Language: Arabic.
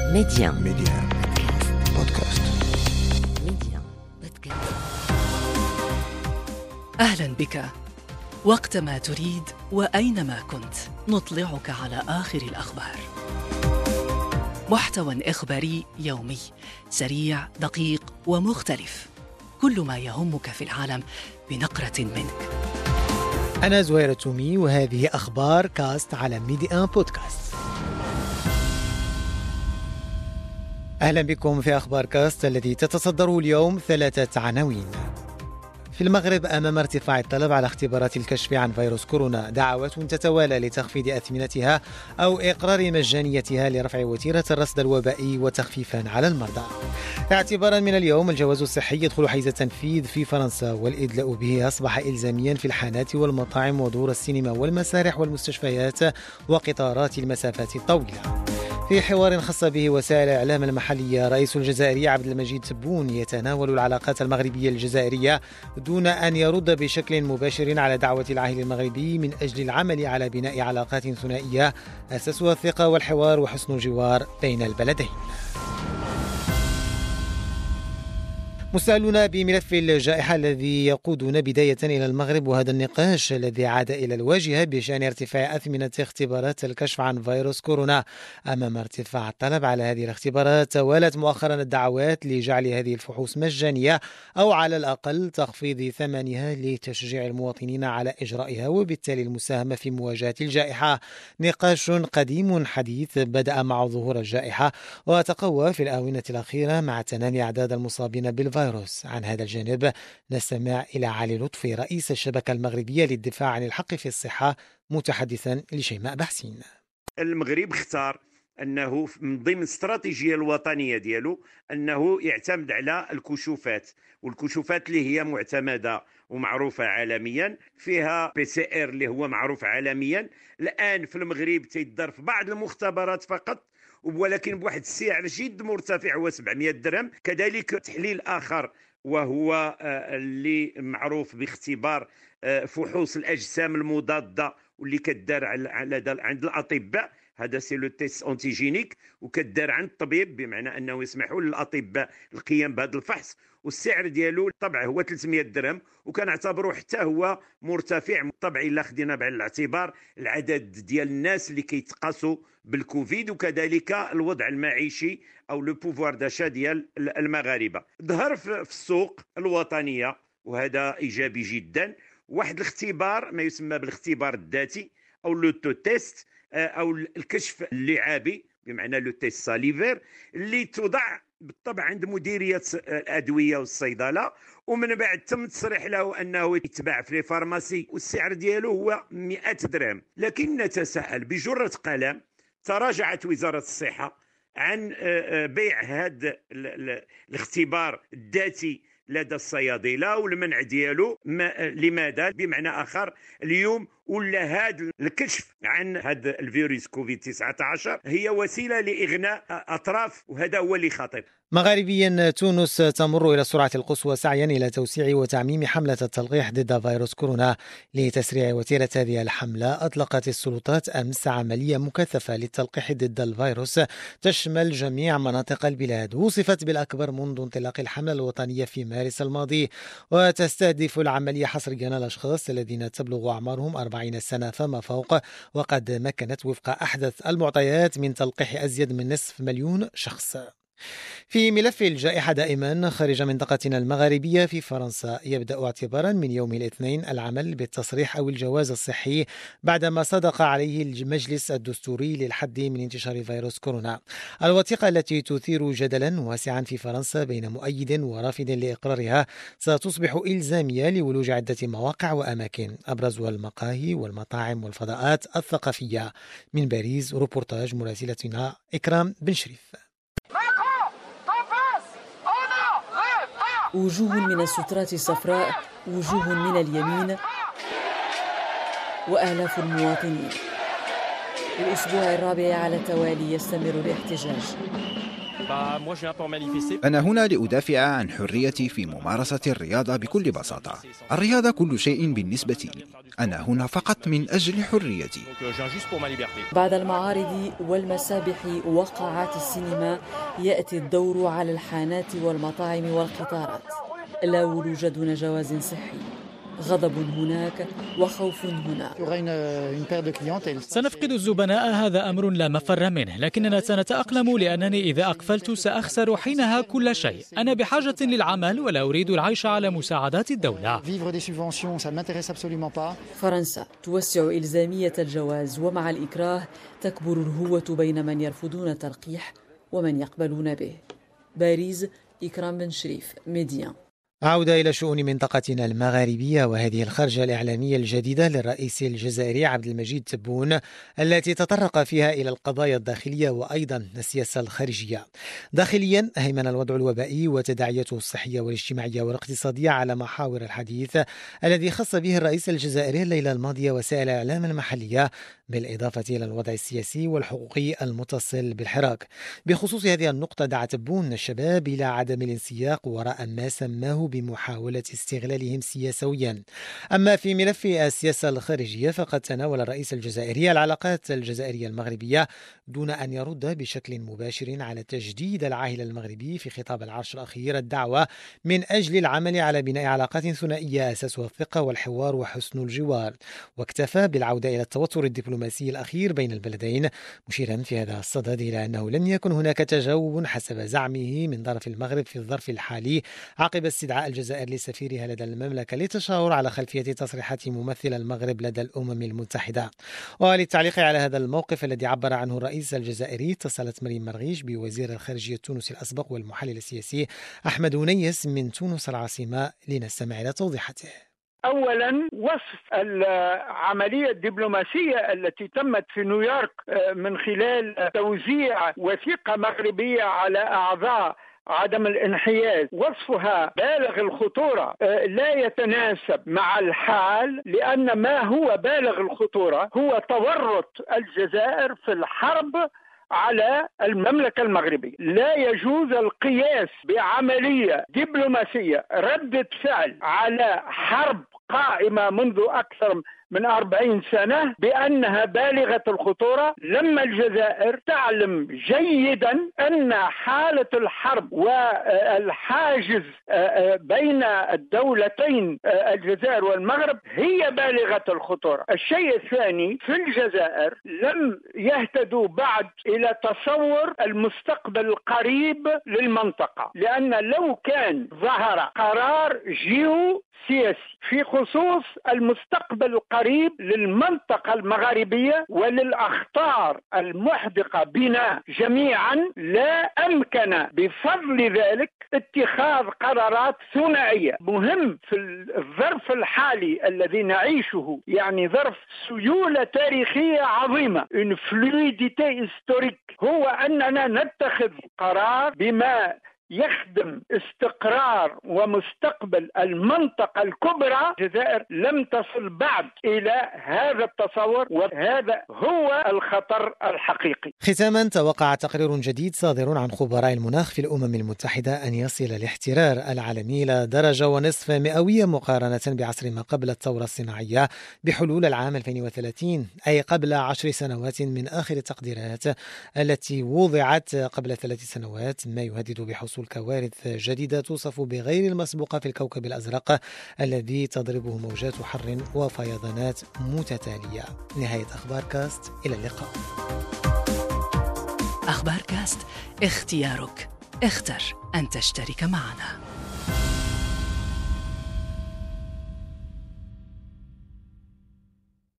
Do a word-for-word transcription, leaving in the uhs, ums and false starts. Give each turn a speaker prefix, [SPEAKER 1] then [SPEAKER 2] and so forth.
[SPEAKER 1] ميديان
[SPEAKER 2] ميديان بودكاست.
[SPEAKER 1] ميديان بودكاست.
[SPEAKER 3] أهلا بك. وقتما تريد وأينما كنت نطلعك على آخر الأخبار. محتوى إخباري يومي سريع دقيق ومختلف، كل ما يهمك في العالم بنقرة منك.
[SPEAKER 4] أنا زهير التومي وهذه أخبار كاست على ميديان بودكاست. أهلا بكم في أخبار كاست الذي تتصدره اليوم ثلاثة عناوين. في المغرب أمام ارتفاع الطلب على اختبارات الكشف عن فيروس كورونا، دعوات تتوالى لتخفيض أثمنتها أو إقرار مجانيتها لرفع وتيرة الرصد الوبائي وتخفيفا على المرضى. اعتبارا من اليوم الجواز الصحي يدخل حيز التنفيذ في فرنسا، والإدلاء به أصبح إلزاميا في الحانات والمطاعم ودور السينما والمسارح والمستشفيات وقطارات المسافات الطويلة. في حوار خاص به وسائل الإعلام المحلية، رئيس الجزائري عبد المجيد تبون يتناول العلاقات المغربية الجزائرية دون أن يرد بشكل مباشر على دعوة العاهل المغربي من أجل العمل على بناء علاقات ثنائية أساسها الثقة والحوار وحسن الجوار بين البلدين. مسألون بملف الجائحة الذي يقودنا بداية إلى المغرب، وهذا النقاش الذي عاد إلى الواجهة بشأن ارتفاع أثمنة اختبارات الكشف عن فيروس كورونا. أمام ارتفاع الطلب على هذه الاختبارات، توالت مؤخرا الدعوات لجعل هذه الفحوص مجانية أو على الأقل تخفيض ثمنها لتشجيع المواطنين على إجرائها وبالتالي المساهمة في مواجهة الجائحة. نقاش قديم حديث بدأ مع ظهور الجائحة وتقوى في الآونة الأخيرة مع تنامي أعداد المصابين بالفيروس. عن هذا الجانب نستمع إلى علي لطفي رئيس الشبكة المغربية للدفاع عن الحق في الصحة متحدثا لشيماء بحسين.
[SPEAKER 5] المغرب اختار أنه من ضمن الاستراتيجية الوطنية ديالو أنه يعتمد على الكشوفات، والكشوفات اللي هي معتمدة ومعروفة عالميا، فيها بي سي ار اللي هو معروف عالميا. الآن في المغرب تيدار في بعض المختبرات فقط، ولكن بواحد السعر جد مرتفع هو سبعمائة درهم. كذلك تحليل آخر وهو اللي معروف باختبار فحوص الأجسام المضادة واللي كدار عند الأطباء، هذا سي لو تيست أنتيجينيك، وكدار عند الطبيب، بمعنى أنه يسمحوا للأطباء القيام بهذا الفحص، والسعر ديالو طبعا هو ثلاثمائة درهم، وكنعتبروه حتى هو مرتفع. طبعا إلا خدينا بعين الاعتبار العدد ديال الناس اللي كيتقاسوا بالكوفيد، وكذلك الوضع المعيشي أو لو بوفوار داشا ديال المغاربة. ظهر في السوق الوطنية، وهذا إيجابي جدا، واحد الاختبار ما يسمى بالاختبار الذاتي أو لو تو تيست أو الكشف اللعابي، بمعنى لو تيست ساليفير، اللي توضع بالطبع عند مديرية الأدوية والصيدلة، ومن بعد تم تصريح له أنه يتباع في الفارماسي، والسعر دياله هو مئة درهم. لكن نتساءل بجرة قلم، تراجعت وزارة الصحة عن بيع هذا الاختبار الذاتي لدى الصيادلة والمنع ديالو. لماذا؟ بمعنى آخر، اليوم ولا هذا الكشف عن هذا الفيروس كوفيد تسعة عشر هي وسيلة لإغناء أطراف، وهذا هو اللي خطير.
[SPEAKER 4] مغاربيا، تونس تمر إلى السرعة القصوى سعيا إلى توسيع وتعميم حملة التلقيح ضد فيروس كورونا. لتسريع وتيرة هذه الحملة، أطلقت السلطات أمس عملية مكثفة للتلقيح ضد الفيروس تشمل جميع مناطق البلاد، وصفت بالأكبر منذ انطلاق الحملة الوطنية في مارس الماضي، وتستهدف العملية حصريا الأشخاص الذين تبلغ أعمارهم أربعين سنة فما فوق، وقد مكنت وفق أحدث المعطيات من تلقيح أزيد من نصف مليون شخص. في ملف الجائحة دائما خارج منطقتنا المغاربية، في فرنسا يبدأ اعتبارا من يوم الاثنين العمل بالتصريح أو الجواز الصحي بعدما صدق عليه المجلس الدستوري للحد من انتشار فيروس كورونا. الوثيقة التي تثير جدلا واسعا في فرنسا بين مؤيد ورافض لإقرارها ستصبح إلزامية لولوج عدة مواقع وأماكن، أبرزها المقاهي والمطاعم والفضاءات الثقافية. من باريس روبورتاج مراسلتنا إكرام بن شريف.
[SPEAKER 6] وجوه من السترات الصفراء، وجوه من اليمين، وآلاف المواطنين. الأسبوع الرابع على التوالي يستمر الاحتجاج.
[SPEAKER 2] أنا هنا لأدافع عن حريتي في ممارسة الرياضة بكل بساطة. الرياضة كل شيء بالنسبة لي. أنا هنا فقط من أجل حريتي.
[SPEAKER 6] بعد المعارض والمسابح وقاعات السينما يأتي الدور على الحانات والمطاعم والقطارات. لا ولوج دون جواز صحي. غضب هناك وخوف هنا.
[SPEAKER 7] سنفقد الزبناء، هذا أمر لا مفر منه، لكننا سنتأقلم لأنني إذا أقفلت سأخسر حينها كل شيء. أنا بحاجة للعمل ولا أريد العيش على مساعدات الدولة.
[SPEAKER 6] فرنسا توسع إلزامية الجواز، ومع الإكراه تكبر الهوة بين من يرفضون التلقيح ومن يقبلون به. باريس، إكرام بن شريف، ميديان.
[SPEAKER 4] عودة إلى شؤون منطقتنا المغاربية، وهذه الخرجة الإعلامية الجديدة للرئيس الجزائري عبد المجيد تبون التي تطرق فيها إلى القضايا الداخلية وأيضا السياسة الخارجية. داخليا هيمن الوضع الوبائي وتداعياته الصحية والاجتماعية والاقتصادية على محاور الحديث الذي خص به الرئيس الجزائري الليلة الماضية وسائل الإعلام المحلية، بالإضافة إلى الوضع السياسي والحقوقي المتصل بالحراك. بخصوص هذه النقطة دعا تبون الشباب إلى عدم الانسياق وراء ما سماه بمحاولة استغلالهم سياسيا. أما في ملف السياسة الخارجية فقد تناول الرئيس الجزائري العلاقات الجزائرية المغربية دون أن يرد بشكل مباشر على تجديد العاهل المغربي في خطاب العرش الأخير الدعوة من أجل العمل على بناء علاقات ثنائية أساسها الثقة والحوار وحسن الجوار، واكتفى بالعودة إلى التوتر الدبلوماسي الأخير بين البلدين، مشيرا في هذا الصدد إلى أنه لم يكن هناك تجاوب حسب زعمه من طرف المغرب في الظرف الحالي عقب استدعاء الجزائر لسفيرها لدى المملكة للتشاور على خلفية تصريحات ممثل المغرب لدى الأمم المتحدة. وللتعليق على هذا الموقف الذي عبر عنه الرئيس الجزائري اتصلت مريم مرغيش بوزير الخارجية التونسي الأسبق والمحلل السياسي أحمد ونيس من تونس العاصمة لنستمع إلى توضيحاته.
[SPEAKER 8] أولا، وصف العملية الدبلوماسية التي تمت في نيويورك من خلال توزيع وثيقة مغربية على أعضاء عدم الانحياز، وصفها بالغ الخطورة لا يتناسب مع الحال، لأن ما هو بالغ الخطورة هو تورط الجزائر في الحرب على المملكة المغربية. لا يجوز القياس بعملية دبلوماسية ردة فعل على حرب قائمة منذ أكثر من أربعين سنة بأنها بالغة الخطورة، لما الجزائر تعلم جيدا أن حالة الحرب والحاجز بين الدولتين الجزائر والمغرب هي بالغة الخطورة. الشيء الثاني، في الجزائر لم يهتدوا بعد إلى تصور المستقبل القريب للمنطقة، لأن لو كان ظهر قرار جيو سياسي في خصوص المستقبل القريب للمنطقة المغاربية وللأخطار المحدقة بنا جميعا، لا أمكن بفضل ذلك اتخاذ قرارات ثنائية. مهم في الظرف الحالي الذي نعيشه، يعني ظرف سيولة تاريخية عظيمة، une fluidité historique، هو أننا نتخذ قرار بما يخدم استقرار ومستقبل المنطقة الكبرى. الجزائر لم تصل بعد إلى هذا التصور، وهذا هو الخطر الحقيقي.
[SPEAKER 4] ختاما، توقع تقرير جديد صادر عن خبراء المناخ في الأمم المتحدة أن يصل الاحترار العالمي إلى درجة ونصف مئوية مقارنة بعصر ما قبل الثورة الصناعية بحلول العام ألفين وثلاثين، أي قبل عشر سنوات من آخر التقديرات التي وضعت قبل ثلاث سنوات، ما يهدد بحصول كوارث جديدة توصف بغير المسبوقة في الكوكب الأزرق الذي تضربه موجات حر وفيضانات متتالية. نهاية أخبار كاست، إلى اللقاء.
[SPEAKER 3] أخبار كاست، اختيارك، اختر أن تشترك معنا.